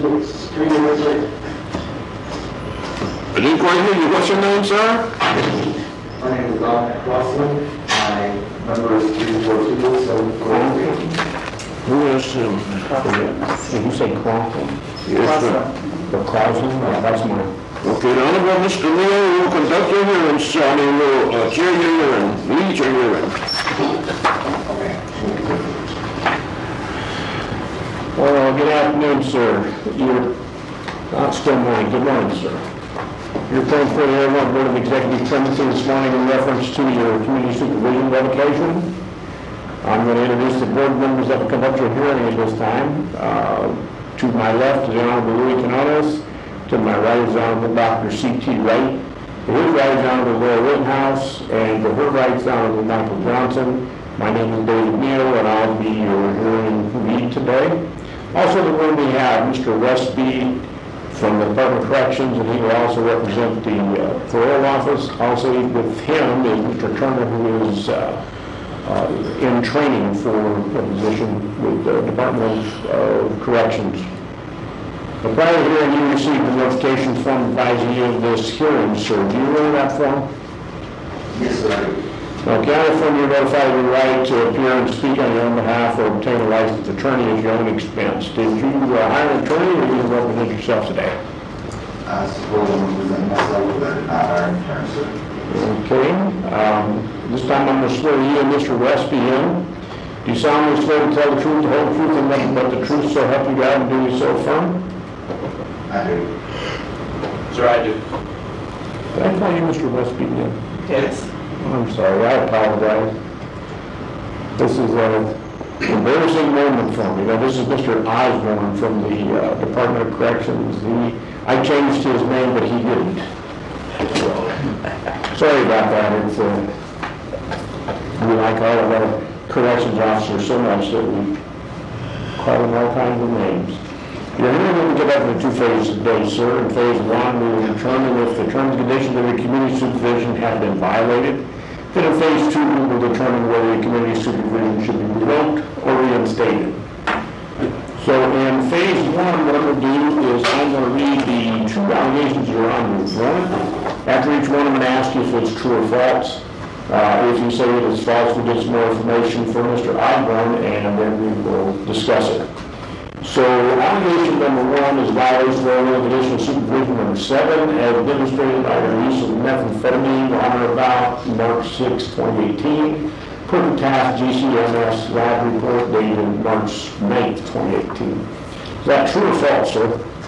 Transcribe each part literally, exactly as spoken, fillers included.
Six, three years later. I didn't quite hear you. What's your name, sir? My name is Dominic Crossland. My number is three four two seven four three. Who is him? Did you say Crawford? Yes, sir. Or Crosland? Yeah, that's mine. Okay, the Honorable Mister Leo will conduct your hearing, sir. I mean, will uh, chair your hearing, lead your hearing. Well, good afternoon, sir. You're not still morning. Good morning, sir. You're calling for the Illinois Board of Executive Clemency this morning in reference to your community supervision revocation. I'm going to introduce the board members that will conduct your hearing at this time. Uh, to my left is the Honorable Louis Canones. To my right is the Honorable Doctor C T Wright. To his right is the Honorable Laura Rittenhouse. And to her right is the Honorable Michael Johnson. My name is David Neal, and I'll be your hearing lead today. Also in the room we have Mister Westby from the Department of Corrections, and he will also represent the uh, parole office. Also with him is Mister Turner, who is uh, uh, in training for a position with the Department of uh, Corrections. The prior hearing, you received a notification form advising you of this hearing, sir. Do you know that form? Yes, sir. Okay, on the form you're notified of your right to appear and speak on your own behalf or obtain a licensed attorney at your own expense. Did you uh, hire an attorney or did you represent yourself today? I suppose I'm representing myself, but not our attorney, sir. Okay, um, this time I'm going to swear you and Mister Westby in. Do you solemnly swear to tell the truth, the whole truth, and nothing but the truth, so help you God, and do you so affirm? I do. Sir, I do. Did I call you Mister Westby again? Yes. I'm sorry, I apologize. This is an embarrassing moment for me. You know, this is Mister Osborne from the uh, Department of Corrections. He, I changed his name, but he didn't. So, sorry about that. It's, uh, we like all of our corrections officers so much that we call them all kinds of names. Your hearing will be conducted in two phases today, sir. In phase one, we will determine if the terms and conditions of your community supervision have been violated. Then in phase two, we will determine whether your community supervision should be revoked or reinstated. So in phase one, what I'm going to do is I'm going to read the two allegations that are on your warrant. After each one, I'm going to ask you if it's true or false. Uh, if you say it is false, we'll get some more information from Mister Osborne, and then we will discuss it. So allegation number one is violation of Illinois Conditional Supervision number seven, as demonstrated by the release of methamphetamine on or about March sixth, twenty eighteen, per the Taft G C M S lab report dated March ninth, twenty eighteen. Is that true or false, sir?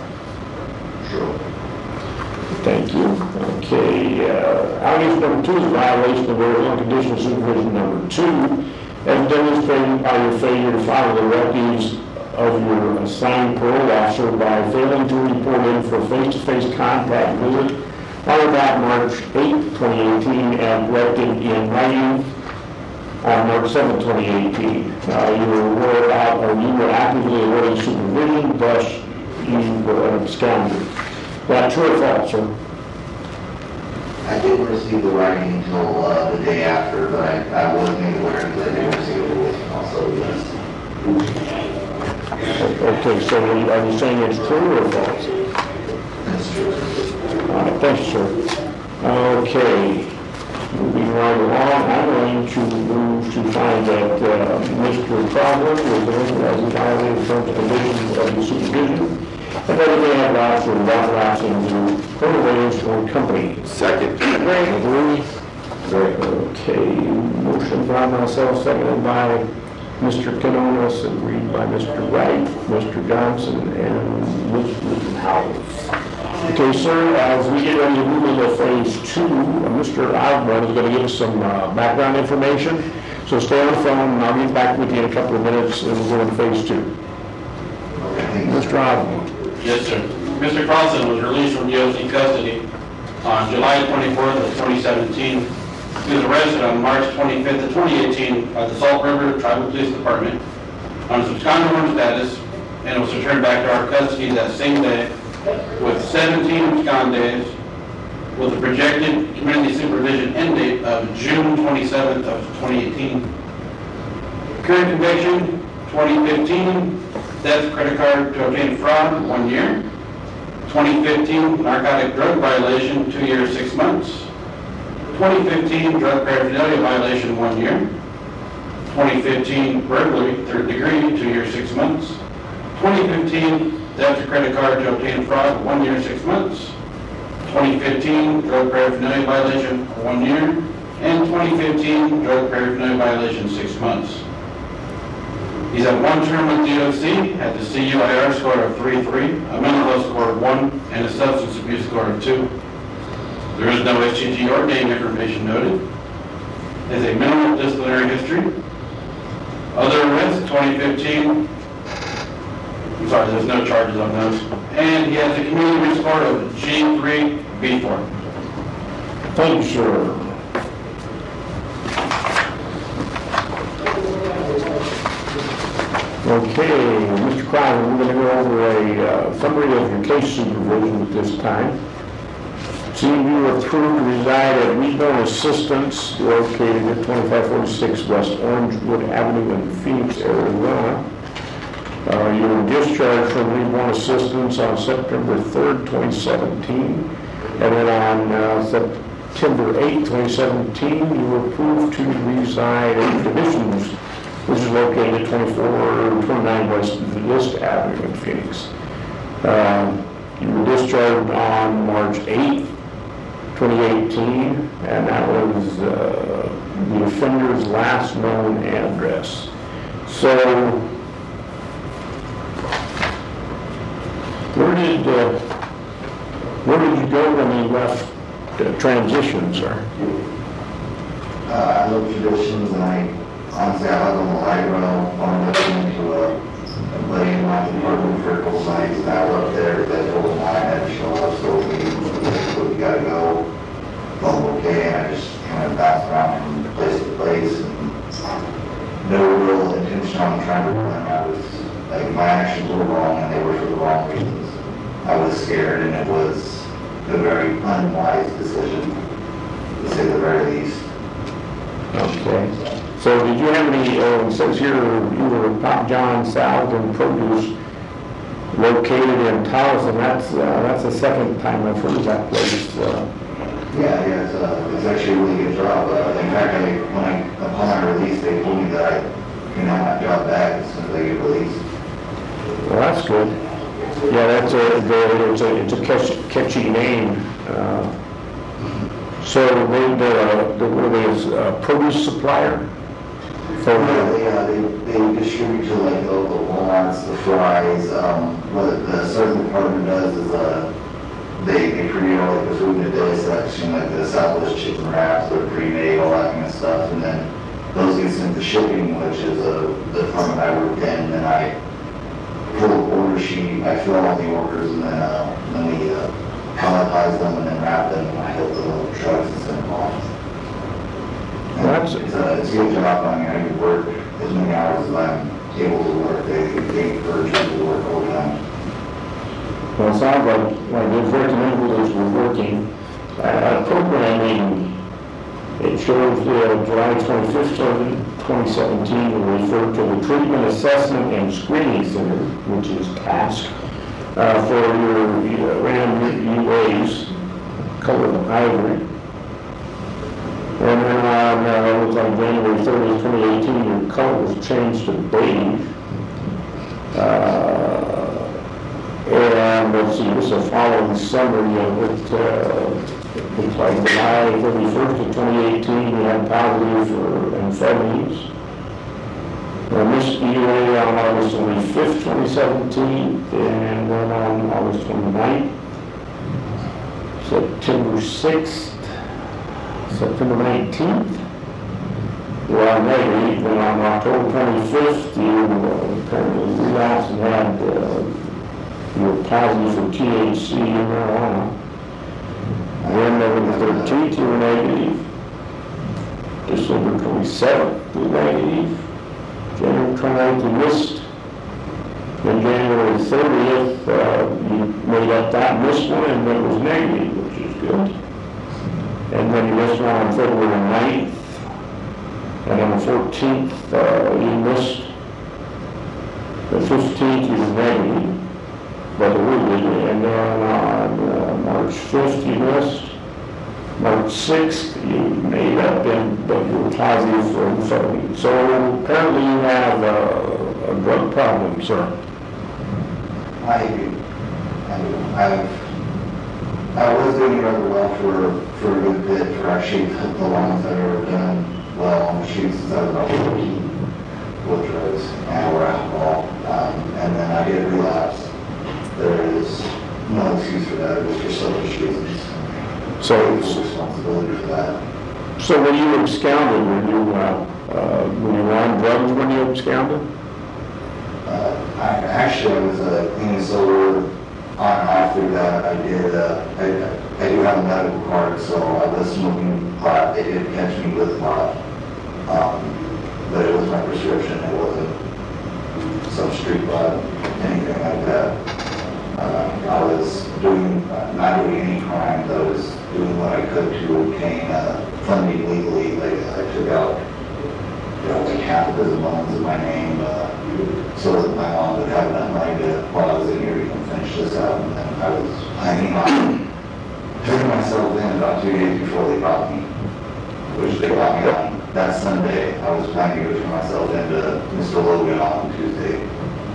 True. Thank you. Okay, uh, allegation number two is violation of Illinois Conditional Supervision number two, as demonstrated by your failure to follow the directives of your assigned parole officer by failing to report in for face-to-face contact visit on about March eighth, twenty eighteen, and directed in writing on March seventh, twenty eighteen. Uh, you were aware about, or you were actively awaiting supervision, thus you were absconded. Is that true or false, sir? I didn't receive the writing until uh, the day after, but I, I was made aware that I didn't receive it with also, yes. Okay, so are you saying it's true or false? That's true. All right, thank you, sir. Okay, moving right along, I'm going to move to find that uh, Mister Problem was authorizing violating terms and conditions of the supervision, and that they have allowed for authorizing the criminal Williams Ford Company. Second. Great. Agree? Great. Okay, motion by myself, seconded by Mister Canones, agreed by Mister Wright, Mister Johnson, and Miz Rittenhouse. Okay, sir, as we get ready to move into phase two, uh, Mister Osborne is going to give us some uh, background information. So stay on the phone, and I'll get back with you in a couple of minutes, and we'll go into phase two. Okay, Mister Osborne. Yes, sir. Mister Carlson was released from D O C custody on July twenty-fourth of twenty seventeen. He was arrested on March twenty-fifth of twenty eighteen at the Salt River Tribal Police Department on a absconded warrant status, and was returned back to our custody that same day with seventeen abscond days, with a projected community supervision end date of June twenty-seventh of twenty eighteen. Current conviction, twenty fifteen, theft credit card to obtain fraud, one year. twenty fifteen, narcotic drug violation, two years, six months. twenty fifteen, drug paraphernalia violation, one year. twenty fifteen, burglary, third degree, two years, six months. twenty fifteen, theft credit card to obtain fraud, one year, six months. twenty fifteen, drug paraphernalia violation, one year. And twenty fifteen, drug paraphernalia violation, six months. He's had one term with D O C, had the C U I R score of three three, a mental health score of one, and a substance abuse score of two. There is no S G T or gang information noted. Has a minimal disciplinary history. Other arrests, twenty fifteen, I'm sorry, there's no charges on those. And he has a community score of G three B four. Thank you, sir. Okay, Mister Crowder, we're going to go over a uh, summary of your case supervision at this time. Seeing you were approved to reside at Reborn Assistance, located at twenty-five forty-six West Orangewood Avenue in Phoenix, Arizona. Uh, you were discharged from Reborn Assistance on September third, twenty seventeen, and then on uh, September eighth, twenty seventeen, you were approved to reside at Divisions, which is located at twenty-four twenty-nine West List Avenue in Phoenix. Uh, you were discharged on March eighth, twenty eighteen, and that was uh, the offender's last known address. So, where did uh, where did you go when you left uh, transition, sir? Uh, I love traditions, and I honestly, I was on the light rail, on listening to a, a buddy of mine from Harvard for a couple nights, and I left there, that told him I had to show up, so we, so we gotta go. Well, okay, and I just kind of bounced around from place to place, and no real intention on trying to run. I was, like, my actions were wrong, and they were for the wrong reasons. I was scared, and it was a very unwise decision, to say the very least. Okay. So did you have any, uh, it says here you were at Pop John Salad and Produce located in Taos, and that's, uh, that's the second time I've heard of that place. Uh, Yeah, yeah, it's, uh, it's actually a really good job. Uh, in fact, I, when I, upon my release, they told me that I can have my job back as soon as I get released. well, that's good. Yeah, that's a, the, it's a, it's a catchy, catchy name. Uh, so they, the, the, were they a produce supplier? For Yeah, they, uh, they, they distribute to like the local Walmarts, the Fry's. Um, what the certain department does is, uh, they, they create all like the food in a day section, like the Southwest chicken wraps, they're pre-made, all that kind of stuff, and then those get sent to shipping, which is uh, the department I worked in, and then I pull an order sheet, I fill all the orders, and then, uh, then we, uh, palletize them and then wrap them, and I load them on the trucks and send them off. And That's- It's a, it's a good job. I mean, I could work as many hours as I'm able to work. They, they encourage me to work all the time. Well, it sounds like, like those recommenders were working. Uh, programming, it shows uh, July twenty-fifth, twenty seventeen, will refer to the Treatment Assessment and Screening Center, which is TASC, uh, for your uh, RAM U As, color ivory. And then on, uh, it looks like January thirtieth, twenty eighteen, your color was changed to beige. Uh, And let's see, this is a following summary of it. Uh, looks like July thirty-first of twenty eighteen, we had positive for amphetamines. Uh, missed E U A on August twenty-fifth, twenty seventeen, and then on August twenty-ninth, September sixth, September nineteenth, you are negative, and on October twenty-fifth, you uh, apparently relapsed and had uh, you were positive for T H C in marijuana. Then November thirteenth, you were negative. December twenty-seventh, you were negative. January twenty-ninth, you missed. Then January thirtieth, uh, you made up that missed one, and it was negative, which is good. And then you missed one on February ninth. And on the fourteenth, uh, you missed. The fifteenth, he was negative, but the week did, and then on uh, March fifth, he missed. March sixth, he made up, and but you were positive for amphetamine. So apparently you have a, a drug problem, sir. I do. I do. I've, I was doing rather well for, for a good bit, for actually the longest I've ever done well on the shoot since I was about fourteen, with drugs and or alcohol. Um, and then I did relapse. There is no excuse for that. It was for selfish reasons. So, Full responsibility for that. so when you absconded, were you, uh, uh, were you on drugs when you absconded? Uh, I, actually, I was uh, clean and sober on and off through that. I did, uh, I, I do have a medical card, so I was smoking pot. They did catch me with pot. Um, but it was my prescription. It wasn't some street pot, anything like that. Uh, I was doing, uh, not doing any crimes. I was doing what I could to obtain uh, funding legally. Like I took out, you know, like half a dozen loans in my name, uh, so that my mom would have enough money to, while I was in here, to finish this out. And then I was planning on turning myself in about two days before they caught me, which they caught me on that Sunday. I was planning to turn myself into Mister Logan on Tuesday.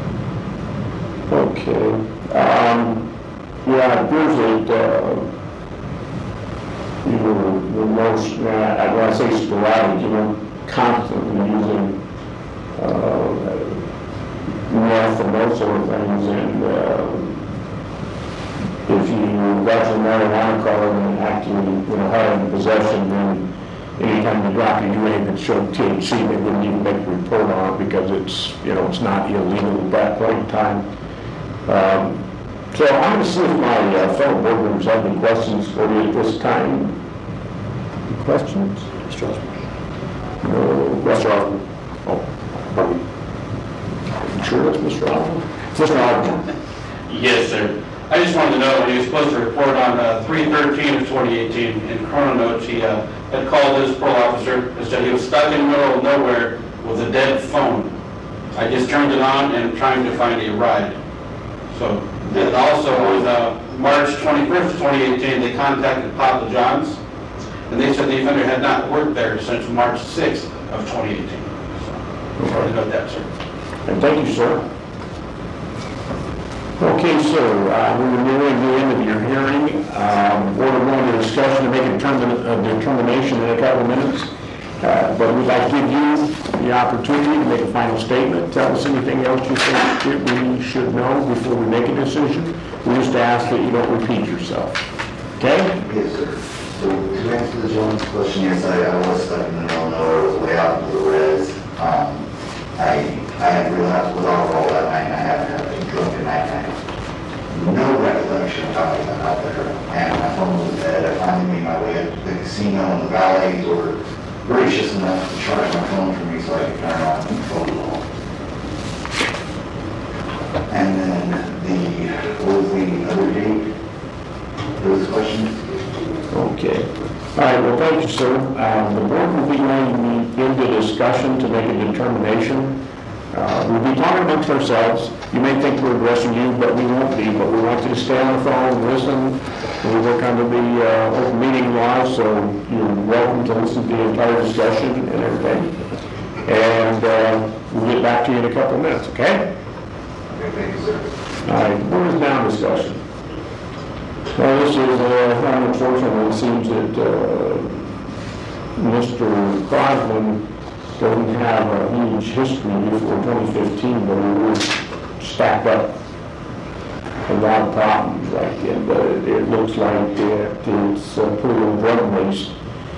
Okay. Um, yeah, it appears that, uh, you were the most, uh, when I say sporadic, you were constantly using, uh, meth and those sort of things, and, uh, if you got your marijuana card and actually, you know, had it in possession, then anytime you dropped your urine that showed T H C, they wouldn't even make a report on it because it's, you know, it's not illegal at that point in time. Um, so I'm going to see if my uh, fellow board members have any questions for you at this time. Any questions? Mister Osborne. No. Mister Osborne. Oh, pardon me. You sure that's Mister Osborne? Mister Osborne. Yes, sir. I just wanted to know, when he was supposed to report on uh, three thirteen of twenty eighteen, in Chrono Notes, he uh, had called his parole officer and said he was stuck in the middle of nowhere with a dead phone. I just turned it on and trying to find a ride. So, and also on uh, March twenty-first of twenty eighteen, they contacted Papa John's, and they said the offender had not worked there since March sixth of twenty eighteen. So, I wanted to note that, sir. And thank you, sir. Okay, sir, uh, we're nearing the end of your hearing. Um, Board will go into discussion to make a determin- a determination in a couple of minutes. Uh, but we'd like to give you the opportunity to make a final statement. Tell us anything else you think that we should know before we make a decision. We just ask that you don't repeat yourself. Okay? Yes, sir. So to answer the gentleman's question, yes, I, I was stuck in the middle of nowhere. I was way out into the res. Um, I, I had relapsed with alcohol that night, and I haven't had a drunk at night. I have no recollection of how I got out there. And my phone was dead. I finally made my way up to the casino, and the valets were gracious enough to charge my phone for me so I could turn on the phone call. And then the, what was the other date? Those questions? Okay. All right, well, thank you, sir. Um, the board will be going into discussion to make a determination. Uh, we'll be talking amongst ourselves. You may think we're addressing you, but we won't be. But we want you to stay on the phone, listen. We work under the uh, open meeting laws, so you're welcome to listen to the entire discussion and everything. And uh, we'll get back to you in a couple of minutes, okay? Okay, thank you, sir. All right, board is now in discussion. Well, this is, uh, unfortunately, it seems that uh, Mister Crosman doesn't have a huge history before twenty fifteen, but we were stacked up a lot of problems right then. But it, it looks like it, it's uh, pretty drug based.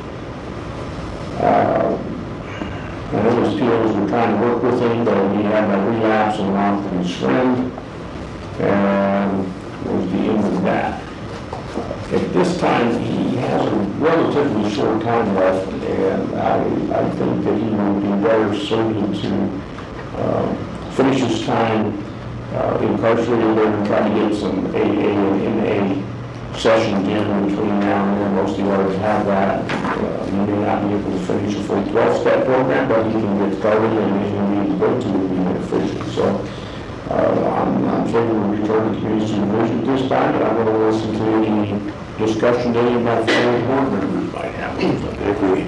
Uh, I know his P Os were trying to work with him, but he had a relapse along with his friend, and was the end of that. At this time, he has a relatively short time left, and I, I think that he will be better suited to uh, finish his time uh, incarcerated there and try to get some A A and N A sessions in between now and then. Most of the others have that. Uh, he may not be able to finish a full twelve-step program, but he can get started, and anything he needs to go to will be beneficial. So Uh, I'm not in favor of returning to community supervision at this time, but I'm going to listen to any discussion any of my fellow board members might have. I agree.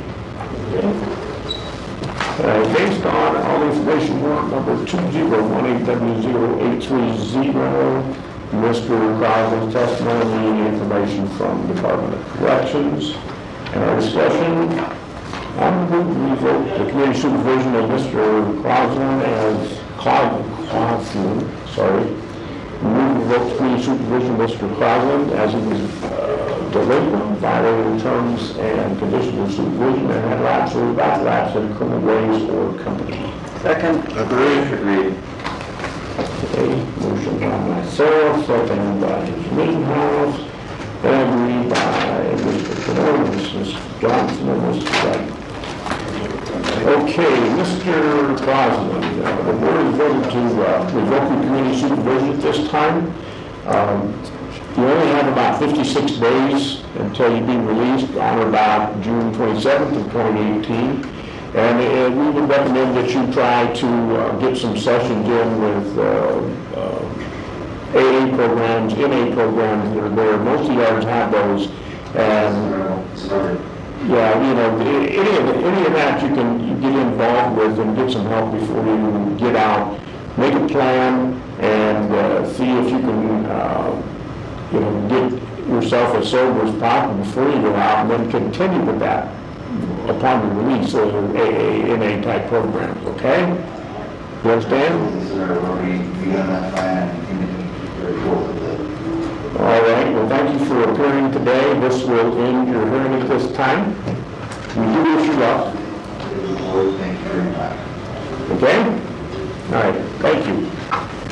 Uh, based on all information warrant number two zero one eight W zero eight three zero, Mister Crosby's testimony and information from Department of Corrections, and our discussion, I'm going to revoke the community supervision of Mister Crosland as Clyde Crosland, sorry. Move to revoke the community supervision of Mister Crosland as he was uh, delinquent, violating terms and conditions of supervision, and had lapsed or about to lapse in criminal ways or company. Second. Agreed. Agreed. Okay, motion by myself, second by Mister Meetinghouse, and agreed by Mister Canode, Mister Johnson, and Mister Wright. Okay, Mister Crosland, uh, the board is voted to uh, revoke your community supervision at this time. Um, you only have about fifty-six days until you be released on or about June twenty-seventh of twenty eighteen. And uh, we would recommend that you try to uh, get some sessions in with uh, uh, A A programs, N A programs that are there. Most of the yards have those. And Started. yeah, you know, any of, the- any of that you can you get involved with and get some help before you get out. Make a plan and uh, see if you can, uh, you know, get yourself as sober as possible before you go out, and then continue with that upon the release of A A, N A type programs, okay? You understand? This is our, where we begun that plan and continue to report with it. All right, well, thank you for appearing today. This will end your hearing at this time. We do wish you luck, Thank you very much. okay? All right, thank you.